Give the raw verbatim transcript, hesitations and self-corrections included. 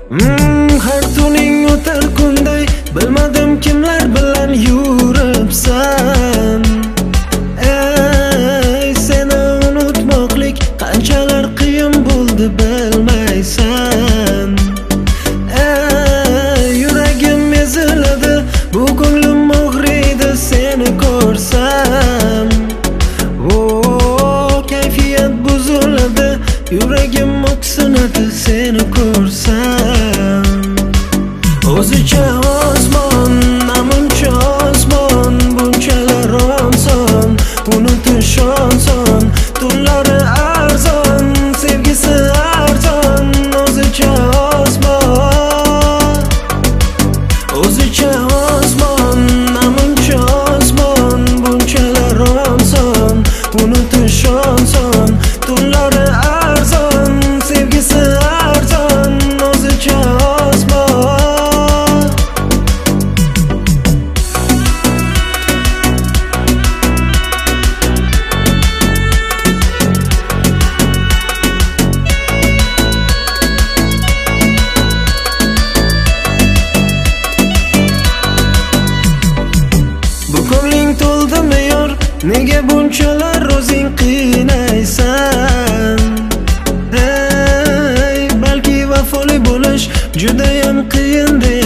Hmm, har tuning o'tar kunday bilmadim kimlar bilan yuribsan. Ey, seni unutmoqlik qanchalar qiyin bo'ldi bilmaysan. Ey, yuragim eziladi, bu ko'nglim og'riydi seni ko'rsam. Oh, kayfiyat buziladi, yuragim o'ksinadi seni ko'rsam. O'zicha osmon, namuncha osmon, bunchalar oson, unutish oson, tunlari arzon, sevgisi arzon. O'zicha osmon, o'zicha osmon, namuncha osmon, bunchalar oson, unutish oson, tunlari arzon, sevgisi arzon. O'zicha osmon. Bu ko'ngling to'ldimi yor, nega bunchalar o'zing qiynaysan? Hey, balki vafoli bo'lish judayam qiyin deya